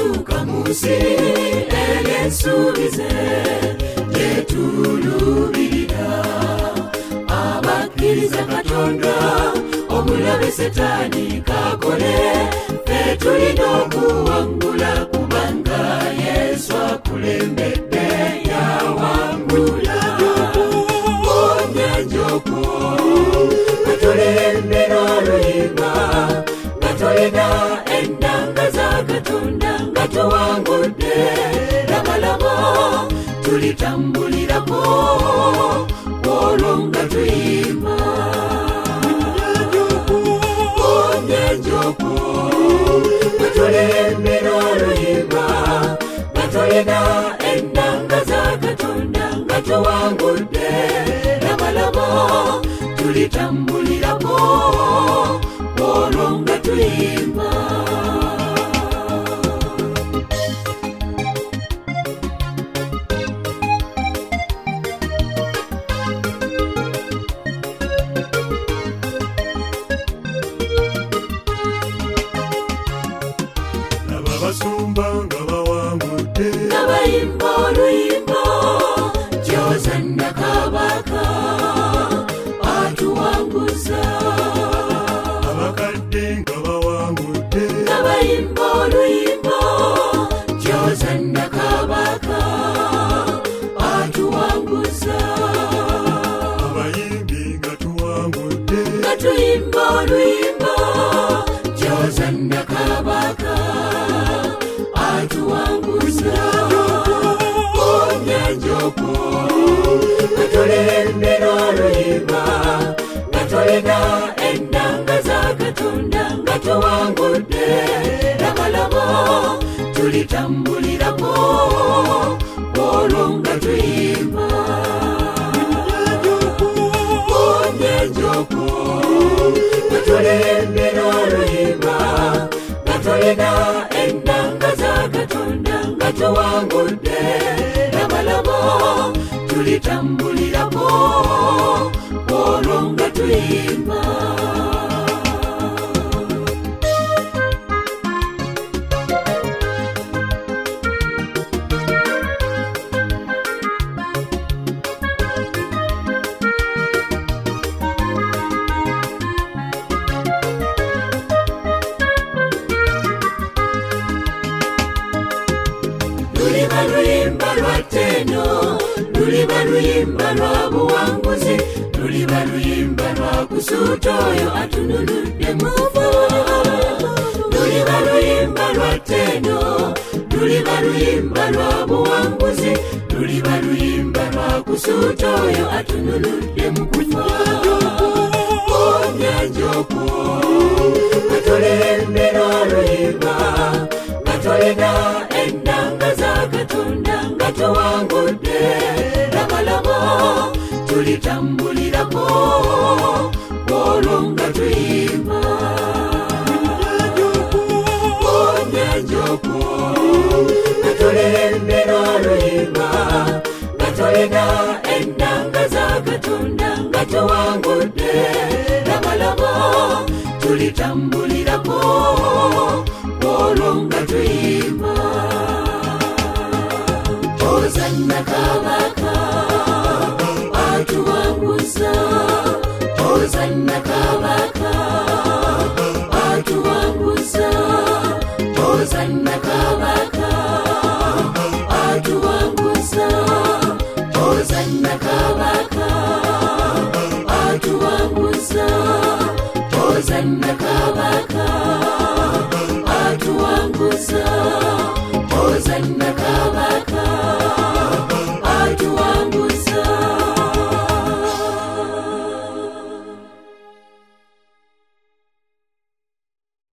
tukamusi elensubize yetulubirira abakkiriza Katonda omulabe Setaani kakole petulina okuwangula kubanga Yesu akulembedde yawangula onyanjoko katulembera oluyimba nga tulina ennanga za Katonda nga tuwangudde labalaba tulitambulirako olwo nga tuyimba onyanjoko katulembera oluyimba nga tulina ennanga za Katonda nga tuwangudde labalaba tulitambulirako olwo nga tuyimba abasumba nga bawangudde nabayimba oluyimba gy'ozanna kabaka atuwanguza abakadde nga bawangudde nabayimba oluyimba gy'ozanna kabaka atuwanguza abayimbi nga tuwangudde nga tuyimba oluyimba gy'ozanna kabaka atuwanguza onyanjoko katulembera oluyimba nga tulina ennanga za Katonda nga tuwangudde labalaba tulitambulirako olwo nga tuyimba onyanjoko katulembera oluyimba nga tulina ennanga za Katonda nga tuwangudde labalaba tulitambulirako olwo nga tuyimba luliba luyimba lwa ttendo luliba luyimba lwa buwanguzi luliba luyimba lwa kusuuta oyo atunuludde mufu luliba luyimba lwa ttendo luliba luyimba lwa buwanguzi luliba luyimba lwa kusuuta oyo atunuludde mu kufa onyanjoko katulembera oluyimba nga tulina ennanga za Katonda nga tuwangudde labalaba tulitambulirako olwo nga tuyimba onyanjoko katulembera oluyimba nga tulina ennanga za Katonda nga tuwangudde labalaba tulitambulirako olwo nga tuyimba ozanna kabaka atuwanguza ozanna kabaka atuwanguza ozanna kabaka atuwanguza ozanna kabaka atuwanguza ozanna kabaka atuwanguza ozanna kabaka